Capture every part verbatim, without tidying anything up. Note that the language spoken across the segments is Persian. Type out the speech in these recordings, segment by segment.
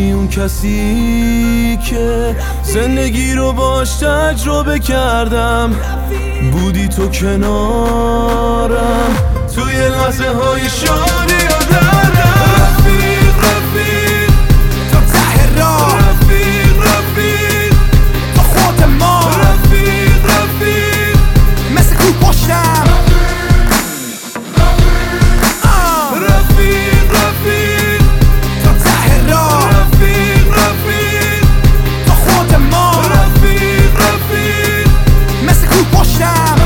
بودی اون کسی که زندگی رو باش تجربه کردم، بودی تو کنارم توی لحظه های شادی و دردم. رفیق رفیق تا ته راه، رفیق رفیق تا خود ما، رفیق رفیق مثل کوه پشتم. رفیق رفیق تا ته راه، رفیق رفیق تا خود ما، رفیق رفیق مثل کوه پشتم.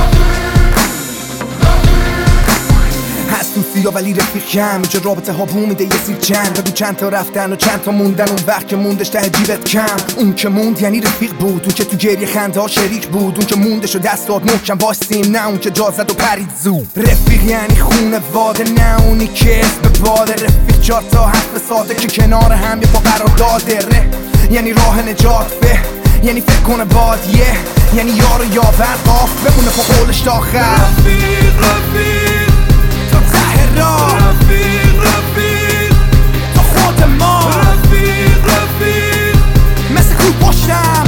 هست تو سیا ولی رفیق کم، اینجا رابطه ها بو میده یه سیر چند، بگو چند تا رفتن و چند تا موندن، اون وقت که موندش ته جیبت کم. اون که موند یعنی رفیق بود، اون که تو گریه خنده ها شریک بود، اون که موندش و دست داد محکم واسیم، نه اون که جا زد و پرید زود. رفیق یعنی خونه واده، نه اونی که اسم به باده. رفیق چار تا حرف ساده که کنار هم یه پا قرار داده. ره یعنی راه نجات، فه یعنی فکر کنه بادیه، یعنی یار و یاور قاف بمونه پا قولش تا آخر. رفیق رفیق تا ته راه، رفیق رفیق تا خود ما، رفیق رفیق مثل کوه پشتم.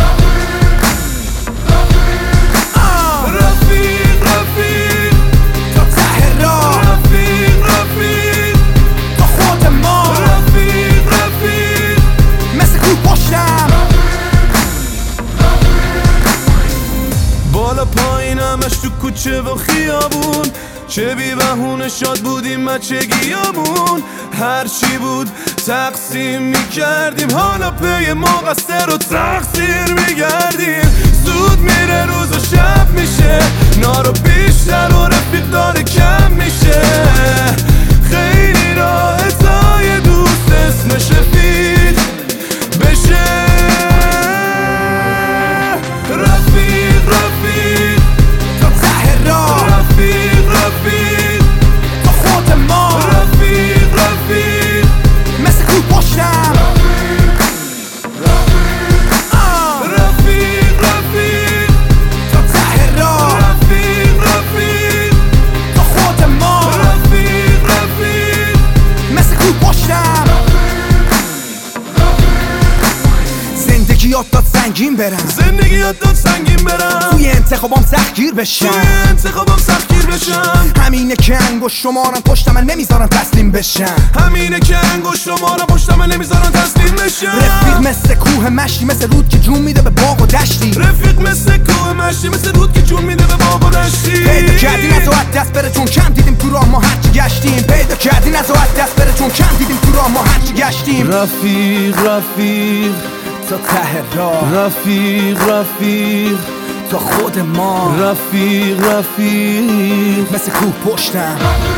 رفیق رفیق تا ته راه، رفیق رفیق تا خود ما، رفیق رفیق مثل کوه پشتم. بالا پایینمش تو کوچه و خیابون، چه بی بهونه شاد بودیم بچگیامون. هر چی بود تقسیم میکردیم، حالا پی ما قصه رو تقصیر میگردیم. زود میره روز و شب میشه، نارو بیشتر و رفیق داره کم میشه. خیلی راحت تا یه دوست اسمش رفیق بشه. رفیق رفیق تا ته راه، رفیق رفیق تا خود ما، رفیق رفیق مثل کوه پشتم. رفیق رفیق تا ته راه، رفیق رفیق تا خود ما، رفیق رفیق مثل کوه پشتم. زندگی یاد داد سنگین برم، زندگی یاد داد سنگین برم، توی انتخابام سختگیر بشم. توی انتخابم سختگیر بشم. همینه که انگوش شمارم پشت من نمیذارم تسلیم بشم. همینه که انگوش شمارم پشت من نمیذارم تسلیم بشم. رفیق مثل کوه مشتی، مثل رود که جون میده به باغ و دشتی. رفیق مثل کوه مشتی، مثل رود که جون میده به باغ و دشتی. پیدا کردی نزاعت دست بره چون کم دیدیم تو راه ما هرچی گشتیم. پیدا کردی نزاعت دست بره چون کم دیدیم تو راه ما هرچی گشتیم. رفیق رفیق تا ته راه، رفیق رفیق تا خود ما، رفیق رفیق مثل کوه پشتم.